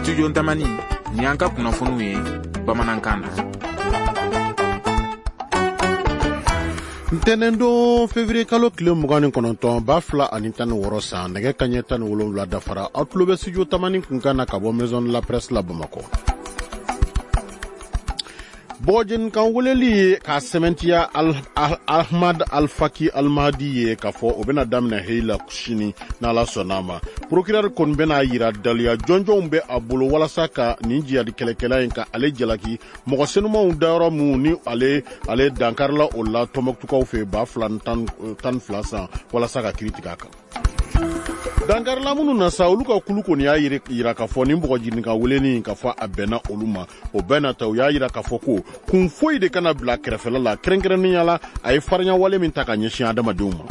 Studio Ntamani ni an ka kunnafoniw ye bamanankan na. Ntɛnɛndo février kalo tile 29 ba fila ani 16 san nɛgɛ kaɲɛ 17 dafara aw tulo bɛ studio Tamani kunkan na ka bɔ maison de la presse la Bamako. Bɔjin kan weleli ye ka sɛmɛntiya Ahmad Al-Faki Al-Mahdi ye ka fɔ o bɛna daminɛ heila sini n'Ala sɔnna ma. Procureur kɔni bɛna yira daliya jɔnjɔnw bɛ a bolo walasa ka nin jihadi kɛlɛkɛla in ka ale jalaki mɔgɔ senumanw dayɔrɔ mun ni ale dankarila o la Tɔnbɔkutukaw fɛ 2012 san walasa ka kiiri tigɛ a kan. Dankarila minnu na sa olu ka kulu kɔni y'a yira ka fɔ nin bɔgɔjini ka weleni ka fɔ a bɛnna olu ma o bɛɛ na ta u y'a yira ka fɔ ko kun foyi de kana bila kɛrɛfɛla la kɛrɛnkɛrɛnnenya la a ye farinya wale min ta ka ɲɛsin adamadenw ma.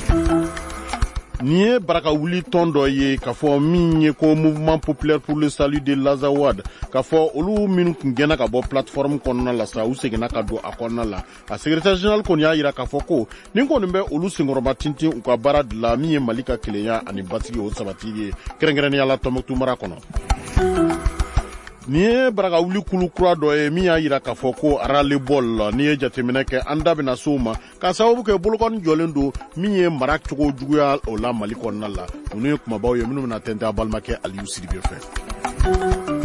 Nin ye baraka wuli tɔn dɔ ye ka fɔ min ye ko mouvement populaire pour le salut de l'Azawad ka fɔ olu minnu kun gɛnna ka bɔ plateforme kɔnɔna la sa u seginna ka don a kɔnɔna la a secrétaire général kɔni y'a yira ka fɔ ko nin kɔni bɛ olu senkɔrɔba tintin u ka baara de la min ye Mali ka kelenya ani basigi o sabati ye kɛrɛnkɛrɛnnenya la Tɔnbɔkutu mara kɔnɔ. Nin ye baraka wuli kulu kura dɔ ye min y'a yira ka fɔ ko arale bɔl la ni ye jateminɛ kɛ an da bɛna s'o ma ka sababu kɛ bolokɔni jɔlen don min ye mara cogo juguya o la Mali kɔnɔna la ninnu ye kumabaw ye minnu bɛna tɛntɛn a balimakɛ Aliyu Sidibe fɛ.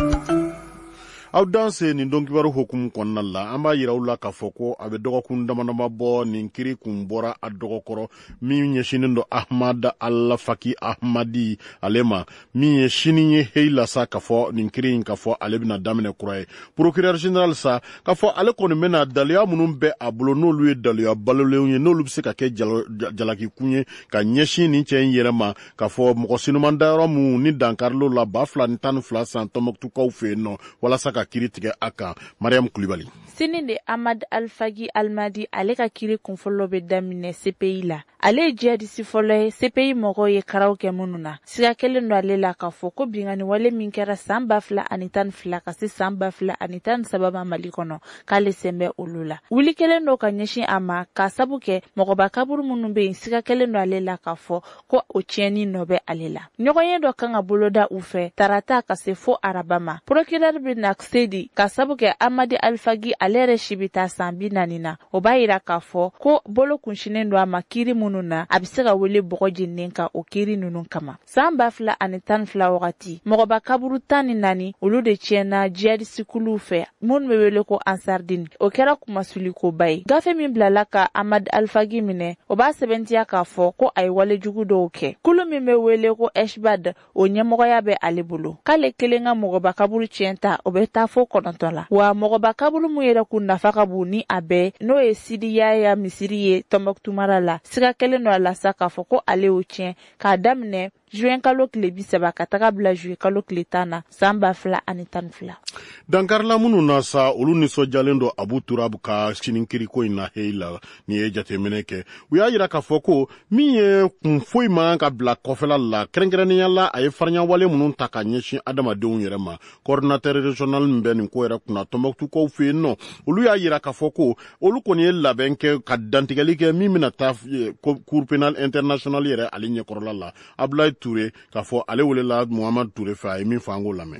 Aw danse nin dɔnkibaru hokumu kɔnɔna la an b'a yira u la k'a fɔ ko a bɛ dɔgɔkun damadama bɔ nin kiri kun bɔra a dɔgɔkɔrɔ min ɲɛsinen don Ahmad Al-Faki Ahmadi ale ma min ye sini ye heila sa k'a fɔ nin kiri in k'a fɔ ale bɛna daminɛ kura ye procureur général sa k'a fɔ ale kɔni bɛna daliya minnu bɛ a bolo n'olu ye daliya balolenw ye n'olu bɛ se ka kɛ jalaki kun ye ka ɲɛsin nin cɛ in yɛrɛ ma k'a fɔ mɔgɔ sinuman dayɔrɔ minnu ni dankarilo la 2012 san Tɔnbɔkutukaw fɛ yen nɔ walasa ka kiri tigɛ a kan. Mariam Kulibali. Sini de Ahmad Al-Faki Al-Mahdi ale ka kiri kunfɔlɔ bɛ daminɛ CPI la. Ale ye jihadisi fɔlɔ ye CPI mɔgɔw ye karaw kɛ minnu na. Siga kelen don ale la k'a fɔ ko bingani wale min kɛra san 2012 ka se san 2013 ma Mali kɔnɔ k'ale sen bɛ olu la. Wuli kelen don ka ɲɛsin a ma k'a sabu kɛ mɔgɔba kaburu minnu bɛ yen siga kelen don ale la k'a fɔ ko o tiɲɛni nɔ bɛ ale la. Ɲɔgɔnye dɔ kan ka boloda u fɛ tarata ka se fo araba ma. Procureur bɛ na sedi ka sabu kɛ Ahmad Al-Faki ale yɛrɛ si bɛ taa san 40 na o b'a yira k'a fɔ ko bolo kunsinen don a ma kiiri minnu na a bɛ se ka wele bɔgɔ jeninen ka o kiiri ninnu kama. San 2012 wagati mɔgɔba kaburu 14 olu de tiɲɛna jihadisi kuluw fɛ minnu bɛ wele ko Ansardine o kɛra kumasuliko ba ye. Gafe min bilala ka Ahmad Al-Faki minɛ o b'a sɛbɛntiya k'a fɔ ko a ye walejugu dɔw kɛ. Kulu min bɛ wele ko Eshbad o ɲɛmɔgɔya bɛ ale bolo k'ale kelen ka mɔgɔba kaburu tiɲɛ ta o bɛ taa fo 9 la wa mɔgɔba kaburu mun yɛrɛ kun nafa ka bon ni a bɛɛ n'o ye Sidi Yaya Misiri ye Tɔnbɔkutu mara la siga kelen don a la sa k'a fɔ ko ale y'o tiɲɛ k'a daminɛ juin kalo tile 30 ka taga bila juillet kalo tile 10 na san 2012. Dankarila minnu na sa olu nisɔndiyalen don Abu Turab ka sinikiriko in na heila ni ye jateminɛ kɛ u y'a yira k'a fɔ ko min ye kun foyi man ka bila kɔfɛla la kɛrɛnkɛrɛnnenya la a ye farinya wale minnu ta ka ɲɛsin adamadenw yɛrɛ ma coordinateur régional min bɛ nin ko yɛrɛ kunna Tɔnbɔkutukaw fɛ yen nɔ olu y'a yira k'a fɔ ko olu kɔni ye labɛn kɛ ka dantigɛli kɛ min bɛna taa cour pénal international yɛrɛ ale ɲɛkɔrɔla la Abdoulaye Touré k'a fɔ ale welela Muhammad Touré fɛ a ye min fɔ an k'o lamɛn.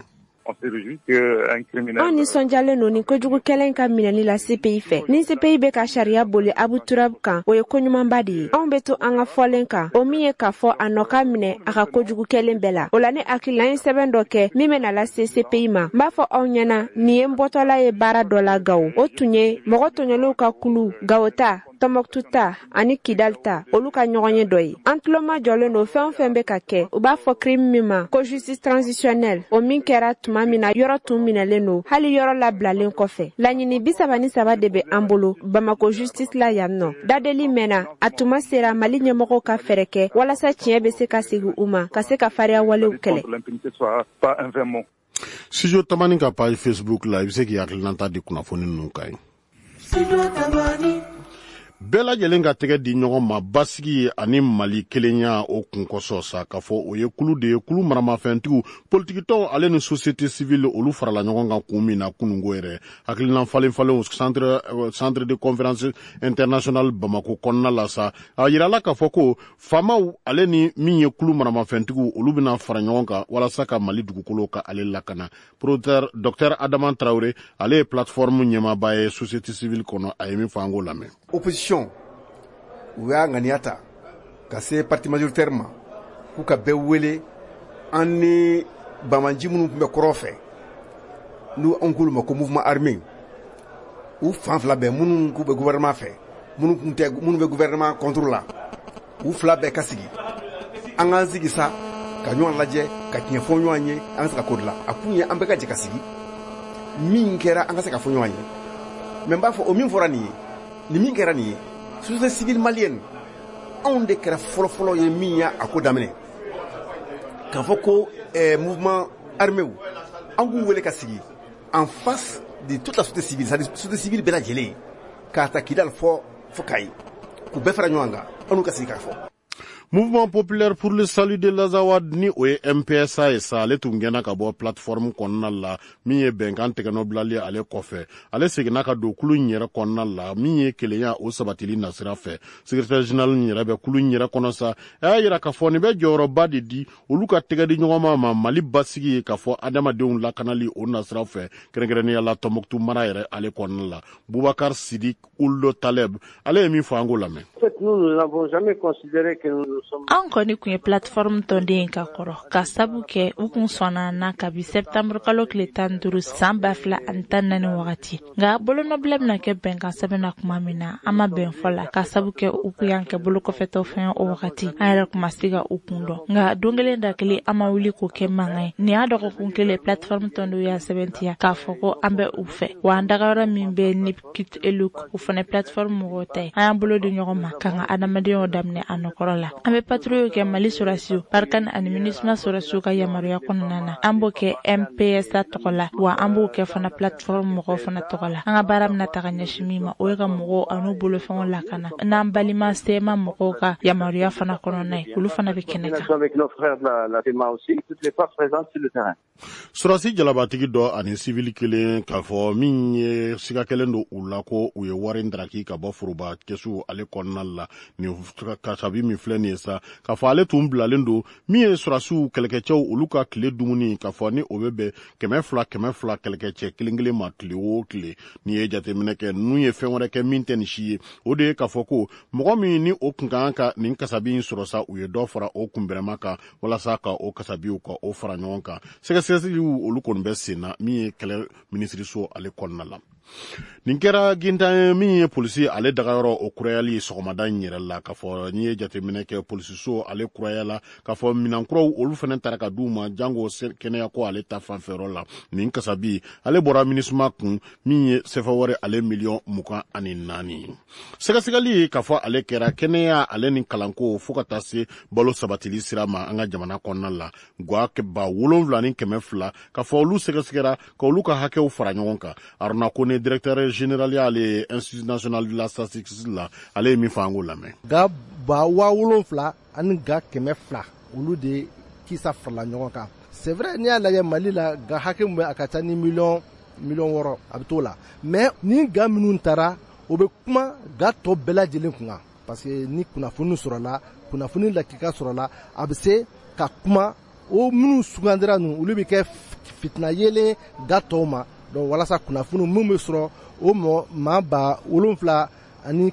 An nisɔndiyalen don ni kojugu kɛlɛ in ka minɛli la CPI fɛ. Ni CPI bɛ ka sariya boli Abu Turab kan, o ye koɲumanba de ye. Anw bɛ to an ka fɔlen kan, o min ye k'a fɔ a nɔ ka minɛ a ka kojugu kɛlen bɛɛ la. O la ne hakili la an ye sɛbɛn dɔ kɛ min bɛ na lase CPI ma. N b'a fɔ aw ɲɛna nin ye n bɔtɔla ye baara dɔ la Gawo. O tun ye mɔgɔ tɔɲɔlenw ka kulu Gawo ta Tɔnbɔkutu ta ani Kidal ta olu ka ɲɔgɔn ye dɔ ye. An tuloma jɔlen don fɛn o fɛn bɛ ka kɛ u b'a fɔ crime min ma ko justice transitionnelle o min kɛra tuma min na yɔrɔ tun minɛlen don hali yɔrɔ labilalen kɔfɛ. Laɲini 33 de bɛ an bolo Bamako justice la yan nɔ. Dadeli mɛnna a tuma sera Mali ɲɛmɔgɔw ka fɛɛrɛ kɛ walasa tiɲɛ bɛ se ka segin u ma ka se ka fariya walew kɛlɛ. Studio Tamani ka page Facebook la i bɛ se k'i hakilinata di kunnafoni ninnu kan ye. bɛɛ lajɛlen ka tɛgɛ di ɲɔgɔn ma basigi ani Mali kelenya o kunkɔsɔ sa k'a fɔ o ye kulu de ye kulu maramafɛntigiw politikitɔw ale ni société civile olu farala ɲɔgɔn kan kun min na kunungo yɛrɛ hakilina falen centre de conférence international Bamako kɔnɔna la sa a yirala k'a fɔ ko faamaw ale ni min ye kulu maramafɛntigiw olu bɛna fara ɲɔgɔn kan walasa ka Mali dugukolo ka ale lakana producteur Dr Adama Traoré ale ye plateforme ɲɛmaaba ye société civile kɔnɔ a ye min fɔ an k'o lamɛn. Opposition u y'a ŋaniya ta ka se parti majoritaire ma k'u ka bɛɛ wele an ni bamanji minnu tun bɛ kɔrɔ fɛ n'u anw k'olu ma ko mouvement armé u fan fila bɛɛ minnu k'u bɛ gouvernement fɛ minnu bɛ gouvernement contre la u fila bɛɛ ka sigi an k'an sigi sa ka ɲɔgɔn lajɛ ka tiɲɛ fɔ ɲɔgɔn ye an ka se ka ko dilan a kun ye an bɛɛ ka jɛ ka sigi min kɛra an ka se ka fɔ ɲɔgɔn ye mais n b'a fɔ o min fɔra nin ye ni min kɛra nin ye société civile malienne anw de kɛra fɔlɔfɔlɔ ye min y'a ko daminɛ k'a fɔ ko mouvement armé an k'u wele ka sigi en face de toute la société civile c'est-à-dire société civile bɛɛ lajɛlen k'a ta Kidal fɔ Kayi k'u bɛɛ fara ɲɔgɔn kan an'u ka sigi k'a fɔ. Mouvement populaire pour le salut de l'Azawad ni o ye MPSA ye sa ale tun gɛnna ka bɔ plateforme kɔnɔna la min ye bɛnkan tɛgɛnɔ bilali ale kɔfɛ ale seginna ka don kulu in yɛrɛ kɔnɔna la min ye kelenya o sabatili nasira fɛ secrétaire général yɛrɛ bɛ kulu in yɛrɛ kɔnɔ sa a y'a yira k'a fɔ nin bɛ jɔyɔrɔba de di olu ka tɛgɛ di ɲɔgɔn ma Mali basigi ye k'a fɔ adamadenw lakanali o nasira fɛ kɛrɛnkɛrɛnnenya la Tɔnbɔkutu mara yɛrɛ ale kɔnɔna la Boubacar Sidik Ould Taleb ale ye min fɔ an k'o lamɛn. An kɔni kun ye plateforme tɔnden ka kɔrɔ ka sabu kɛ u kun sɔnna na kabi septembre kalo tile 15 san 2014 wagati nka bolonɔbila bɛna kɛ bɛnkan sɛbɛnna kuma min na an ma bɛn fɔ la ka sabu kɛ u kun y'an kɛ bolokɔfɛtɔ fɛn o wagati an yɛrɛ kuma se ka u kun dɔn nka don kelen da kelen an ma wuli k'o kɛ mankan ye nin y'a dɔgɔkun kelen plateforme tɔndenw y'a sɛbɛntiya k'a fɔ ko an bɛ u fɛ wa an dagayɔrɔ min bɛ Nip Kit Eluk o fana plateforme mɔgɔw ta ye an y'an bolo di ɲɔgɔn ma k'an ka adamadenyaw daminɛ a nɔkɔrɔ la an bɛ patrouille kɛ Mali Sorasiw Barkan ani MINUSMA Sorasiw ka yamaruya kɔnɔna na an b'o kɛ MPSA tɔgɔ la wa an b'o kɛ fana plateforme mɔgɔw fana tɔgɔ la an ka baara bɛna taga ɲɛsin min ma o ye ka mɔgɔw an'u bolofɛnw lakana n'an balima sema mɔgɔw ka yamaruya fana kɔnɔna ye olu fana bɛ kɛnɛ kan. Sorasi jalabatigi dɔ ani civil kelen k'a fɔ min ye siga kelen don u la ko u ye wari ndaraki ka bɔ foroba kɛsu ale kɔnɔna la ni kasabi min filɛ nin ye sa k'a fɔ ale tun bilalen don min ye Sorasiw kɛlɛkɛcɛw olu ka tile dumuni k'a fɔ ni o bɛ bɛn 200 kɛlɛkɛcɛ kelen ma tile o tile ni ye jateminɛ kɛ ninnu ye fɛn wɛrɛ kɛ min tɛ nin si ye o de ye k'a fɔ ko mɔgɔ min ni o kun kan ka nin kasabi in sɔrɔ sa u ye dɔ fara o kunbɛrɛma kan walasa ka o kasabiw ka o fara ɲɔgɔn kan sɛgɛsɛgɛliw olu kɔni bɛ sen na min ye kɛlɛ minisiriso ale kɔnɔna la. Nin kɛra gintan min ye polisi ale dagayɔrɔ o kurayali sɔgɔmada in yɛrɛ la k'a fɔ n'i ye jateminɛ kɛ polisiso ale kurayala k'a fɔ minankuraw olu fana taara ka d'u ma jango kɛnɛya ko ale ta fanfɛyɔrɔ la nin kasabi ale bɔra MINUSMA kun min ye sɛfɛ wɛrɛ ale $24,000 sɛgɛsɛgɛli k'a fɔ ale kɛra kɛnɛya ale ni kalanko fo ka taa se balo sabatili sira ma an ka jamana kɔnɔna la gwa 7,200 k'a fɔ olu sɛgɛsɛgɛra ka olu ka hakɛw fara ɲɔgɔn kan Aruna Kone directeur général y'ale Institut national de la statistique la ale mi fango lamɛn. Ga 7,000 ani ga 200 olu de kisa farala ɲɔgɔn kan. C'est vrai ni y'a lajɛ Mali la ga hakɛ mun bɛ a ka ca ni million wɔɔrɔ a bɛ t'o la mais ni ga minnu taara o bɛ kuma ga tɔ bɛɛ lajɛlen kunna parce que ni kunnafoni sɔrɔla kunnafoni lakika sɔrɔla a bɛ se ka kuma o minnu sugandira ninnu olu bɛ kɛ fitina yelen ga tɔw ma. Donc walasa kunnafoni mun bɛ sɔrɔ o maa 7,000 ani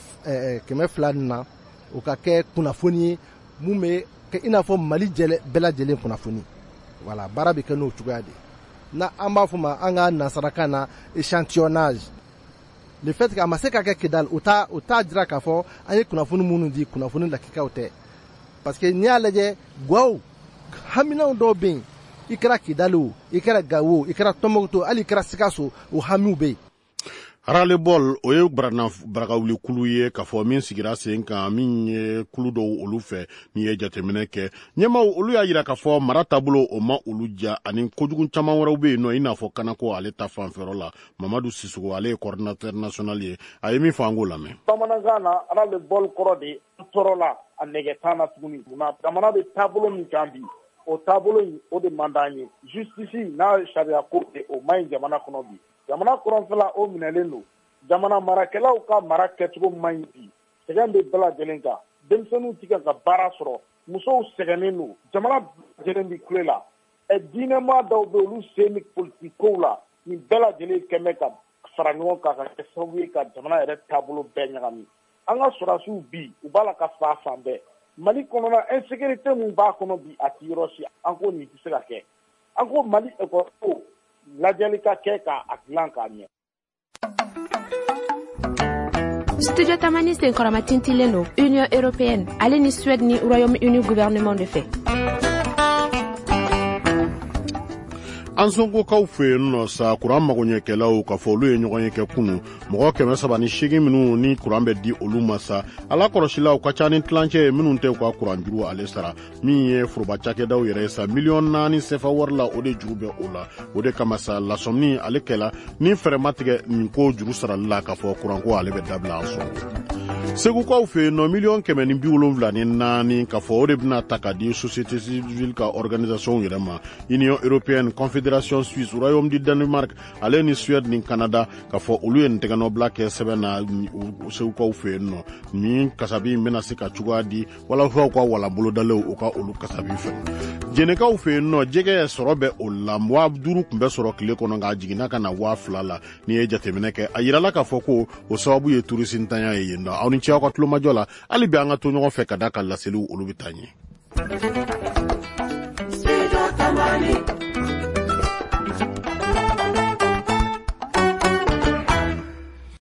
200 na o ka kɛ kunnafoni ye mun bɛ kɛ i n'a fɔ Mali bɛɛ lajɛlen kunnafoni voilà baara bɛ kɛ n'o cogoya de na an b'a fɔ ma an ka nansarakan na échantillonnage le fait que a ma se ka kɛ Kidal o t'a jira k'a fɔ an ye kunnafoni minnu di kunnafoni lakikaw tɛ parce que n'i y'a lajɛ gaw haminaw dɔw bɛ yen i kɛra Kidal o i kɛra Gawo i kɛra Tɔnbɔkutu hali i kɛra Sikaso o hamiw bɛ yen. Harale bol o ye barakawuli kulu ye k'a fɔ min sigira sen kan min ye kulu dɔw olu fɛ ni ye jateminɛ kɛ ɲɛmaw olu y'a yira k'a fɔ mara taabolo o ma olu ja ani kojugu caman wɛrɛw bɛ yen nɔ i n'a fɔ kanako ale ta fanfɛyɔrɔ la Mamadu Sisoko ale ye coordinateur national ye a ye min fɔ an k'o lamɛn. Bamanankan na harale bol kɔrɔ de tɔɔrɔ la a nɛgɛ tan na tuguni jamana bɛ taabolo min kan bi o taabolo in o de man d'an ye justice n'a sariya ko o man ɲi jamana kɔnɔ bi. Jamana kɔrɔnfɛla o minɛlen don jamana marakɛlaw ka mara kɛcogo man ɲi bi sɛgɛn bɛ bɛɛ lajɛlen kan denmisɛnninw tɛ ka baara sɔrɔ musow sɛgɛnnen don jamana lajɛlen bɛ kule la diinɛma dɔw bɛ olu sen bɛ politikow la nin bɛɛ lajɛlen kɛn bɛ ka fara ɲɔgɔn kan ka kɛ sababu ye ka jamana yɛrɛ taabolo bɛɛ ɲagami an ka sɔrɔdasiw bi u b'a la ka fa fan bɛɛ Mali kɔnɔna insécurité min b'a kɔnɔ bi a tɛ yɔrɔ si an ko nin tɛ se ka kɛ an ko Mali école lajɛli ka kɛ k'a dilan k'a ɲɛ. Studio Tamani senkɔrɔma tintilen don Union Européenne ale ni Suède ni Royaume-Uni gouvernement de fɛ. An Sonkokaw fɛ yen nɔ sa kuran magoɲɛkɛlaw k'a fɔ olu ye ɲɔgɔn ye kɛ kunu mɔgɔ 308 minnu ni kuran bɛ di olu ma sa ala kɔlɔsilaw ka ca ni tilancɛ ye minnu tɛ ka kuran juru ale sara min ye foroba cakɛdaw yɛrɛ sa $4 CFA wari la o de juru bɛ o la o de kama sa lasɔmini ale kɛla ni fɛrɛ ma tigɛ nin ko juru sarali la k'a fɔ kuranko ale bɛ dabila a sɔn. Segukaw fɛ yen nɔ $174,000 k'a fɔ o de bɛna ta ka di société civile ka organisation yɛrɛ ma Union Européenne Confédération Suisse Royaume du Danemark ale ni Suède ni Canada k'a fɔ olu ye nin tɛgɛnɔbila kɛ sɛbɛn na segukaw fɛ yen nɔ nin kasabi bɛna se ka cogoya di walasa ka walanbolodalew u ka olu kasabi fɛ. Jɛnɛkaw fɛ yen nɔ jɛgɛ sɔrɔ bɛ o la 5000 tun bɛ sɔrɔ tile kɔnɔ k'a jiginna ka na 2000 la ni ye jateminɛ kɛ a yirala k'a fɔ ko o sababu ye touriste ntanya ye yen nɔ aw ni cɛ aw ka tulomajɔ la hali bi an ka to ɲɔgɔn fɛ ka da ka laseliw olu bɛ taa ɲɛ.